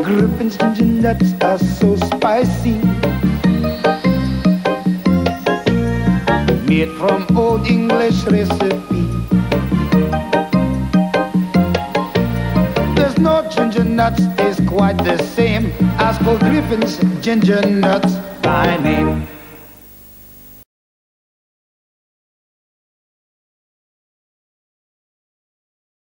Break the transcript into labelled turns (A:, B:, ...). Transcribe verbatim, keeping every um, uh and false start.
A: Griffin's ginger nuts are so spicy. Made from old English recipe. There's no ginger nuts taste quite the same as Paul Griffin's ginger nuts by name.